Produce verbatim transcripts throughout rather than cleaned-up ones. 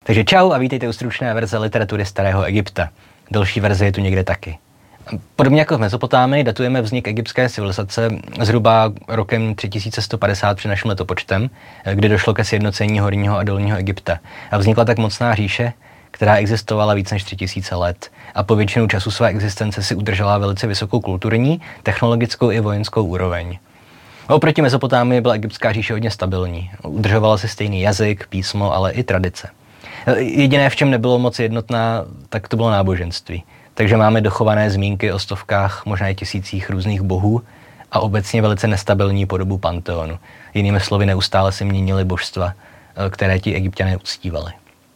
Takže čau a vítejte u stručné verze literatury Starého Egypta. Delší verze je tu někde taky. Podobně jako v Mezopotámii datujeme vznik egyptské civilizace zhruba rokem tři tisíce sto padesát před naším letopočtem, kdy došlo ke sjednocení Horního a Dolního Egypta. A vznikla tak mocná říše, která existovala víc než tři tisíce let a po většinu času své existence si udržela velice vysokou kulturní, technologickou i vojenskou úroveň. Oproti Mezopotámii byla egyptská říše hodně stabilní. Udržovala si stejný jazyk, písmo, ale i tradice. Jediné, v čem nebylo moc jednotná, tak to bylo náboženství. Takže máme dochované zmínky o stovkách, možná i tisících různých bohů a obecně velice nestabilní podobu panteonu. Jinými slovy, neustále se měnily božstva, které ti Egypťané uctívali.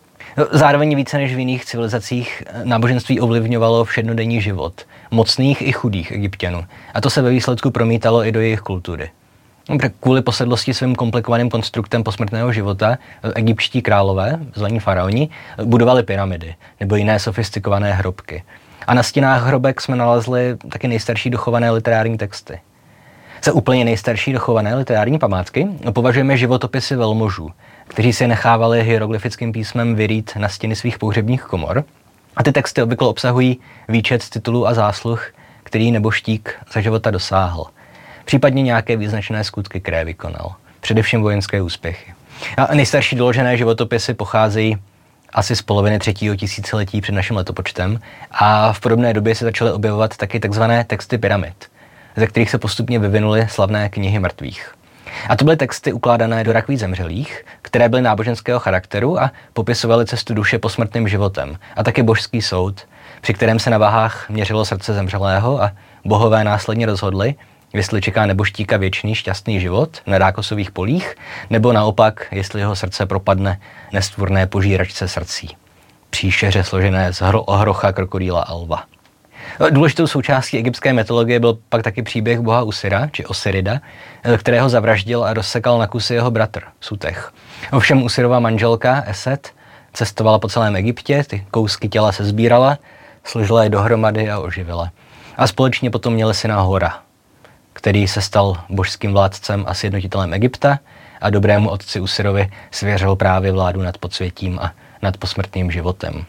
Zároveň více než v jiných civilizacích náboženství ovlivňovalo všednodenní život mocných i chudých Egypťanů. A to se ve výsledku promítalo i do jejich kultury. Kvůli posedlosti svým komplikovaným konstruktem posmrtného života egyptští králové, zvaní faraoni, budovali pyramidy nebo jiné sofistikované hrobky. A na stěnách hrobek jsme nalezli taky nejstarší dochované literární texty. Za úplně nejstarší dochované literární památky považujeme životopisy velmožů, kteří si nechávali hieroglyfickým písmem vyrýt na stěny svých pohřebních komor. A ty texty obvykle obsahují výčet titulů a zásluh, který nebožtík za života dosáhl. Případně nějaké význačné skutky, které vykonal. Především vojenské úspěchy. A nejstarší doložené životopisy pocházejí asi z poloviny třetího tisíciletí před naším letopočtem a v podobné době se začaly objevovat taky takzvané texty pyramid, ze kterých se postupně vyvinuly slavné knihy mrtvých. A to byly texty ukládané do rakví zemřelých, které byly náboženského charakteru a popisovaly cestu duše posmrtným životem a taky božský soud, při kterém se na váhách měřilo srdce zemřelého a bohové následně rozhodli, jestli čeká nebožtíka věčný šťastný život na rákosových polích, nebo naopak, jestli jeho srdce propadne nestvůrné požíračce srdcí. Příšeře složené z hrocha krokodýla a lva. Důležitou součástí egyptské mytologie byl pak taky příběh boha Usira, či Osirida, kterého zavraždil a rozsekal na kusy jeho bratr, Sutech. Ovšem Usirova manželka Eset cestovala po celém Egyptě, ty kousky těla se sbírala, složila je dohromady a oživila. A společně potom měli syna Hora, který se stal božským vládcem a sjednotitelem Egypta a dobrému otci Usirovi svěřil právě vládu nad podsvětím a nad posmrtným životem.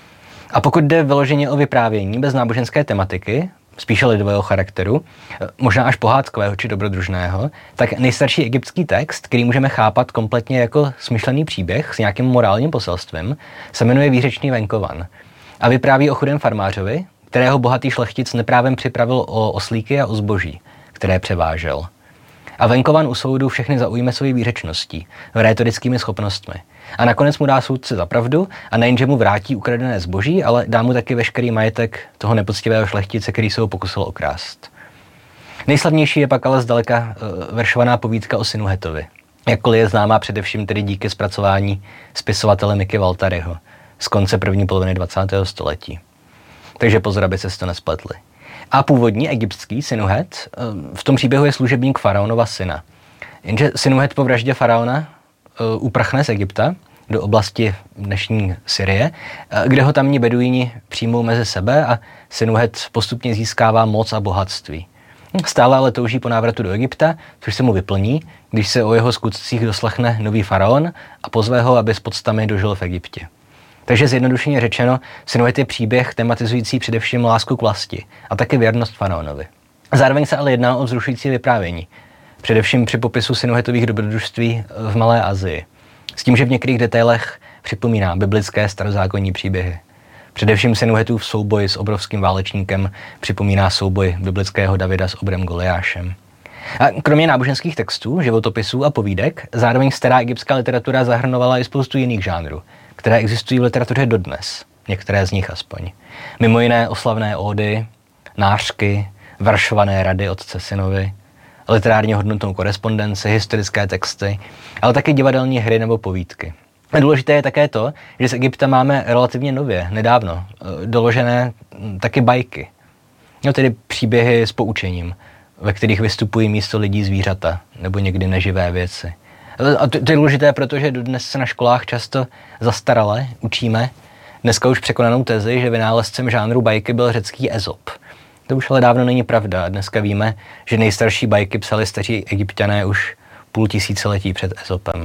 A pokud jde vyloženě o vyprávění bez náboženské tematiky, spíše lidového charakteru, možná až pohádkového či dobrodružného, tak nejstarší egyptský text, který můžeme chápat kompletně jako smyšlený příběh s nějakým morálním poselstvím, se jmenuje Výřečný venkovan a vypráví o chudém farmářovi, kterého bohatý šlechtic neprávem připravil o oslíky a o zboží, které převážel. A venkovan u soudu všechny zaujme svojí výřečností, rétorickými schopnostmi. A nakonec mu dá soudce za pravdu a nejenže mu vrátí ukradené zboží, ale dá mu taky veškerý majetek toho nepoctivého šlechtice, který se ho pokusil okrást. Nejslavnější je pak ale zdaleka uh, veršovaná povídka o synu Hetovi. Jakkoliv je známá především tedy díky zpracování spisovatele Miky Valtaryho z konce první poloviny dvacátého století. Takže pozor, aby se to nespletli. A původní egyptský Sinuhet v tom příběhu je služebník faraonova syna. Jenže Sinuhet po vraždě faraona uprchne z Egypta do oblasti dnešní Syrie, kde ho tamní beduíni přijmou mezi sebe a Sinuhet postupně získává moc a bohatství. Stále ale touží po návratu do Egypta, což se mu vyplní, když se o jeho skutcích doslechne nový faraon a pozve ho, aby s poctami dožil v Egyptě. Takže zjednodušeně řečeno, Sinuhet je příběh tematizující především lásku k vlasti a také věrnost faraonovi. Zároveň se ale jedná o vzrušující vyprávění, především při popisu Sinuhetových dobrodružství v Malé Asii, s tím, že v některých detailech připomíná biblické starozákonní příběhy. Především Sinuhetův souboj s obrovským válečníkem připomíná souboj biblického Davida s obrem Goliášem. A kromě náboženských textů, životopisů a povídek, zároveň stará egyptská literatura zahrnovala i spoustu jiných žánrů, které existují v literatuře dodnes, některé z nich aspoň. Mimo jiné oslavné ódy, nářky, veršované rady otce synovi, literárně hodnotnou korespondenci, historické texty, ale také divadelní hry nebo povídky. A důležité je také to, že z Egypta máme relativně nově, nedávno, doložené taky bajky. No tedy příběhy s poučením, ve kterých vystupují místo lidí zvířata nebo někdy neživé věci. A to, to je důležité, protože dodnes se na školách často zastarale učíme dneska už překonanou tezi, že vynálezcem žánru bajky byl řecký Ezop. To už ale dávno není pravda. Dneska víme, že nejstarší bajky psali staří Egypťané už půl tisíciletí před Ezopem.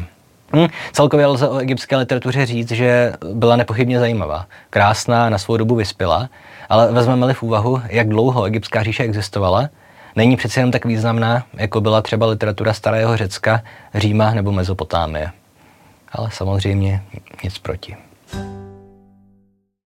Hmm, celkově lze o egyptské literatuře říct, že byla nepochybně zajímavá, krásná, na svou dobu vyspělá, ale vezmeme-li v úvahu, jak dlouho egyptská říše existovala, není přece jenom tak významná, jako byla třeba literatura starého Řecka, Říma nebo Mezopotámie. Ale samozřejmě nic proti.